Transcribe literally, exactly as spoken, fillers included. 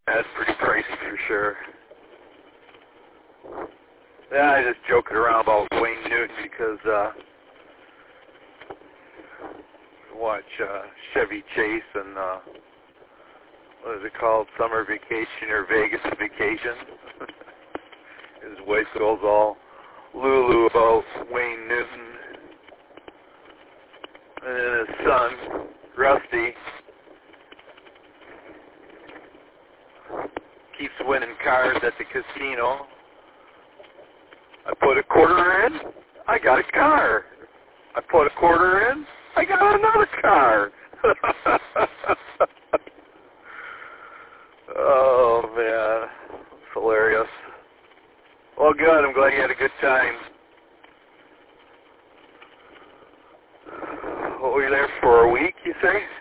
That's pretty pricey for sure. Yeah, I just joking around about Wayne Newton because uh, I watch uh, Chevy Chase and uh, what is it called, Summer Vacation or Vegas Vacation. His wife goes all Lulu about Wayne Newton, and then his son Rusty keeps winning cars at the casino. I put a quarter in, I got a car. I put a quarter in, I got another car. Oh, man. It's hilarious. Well, good. I'm glad you had a good time. What were you there for, a week, you say?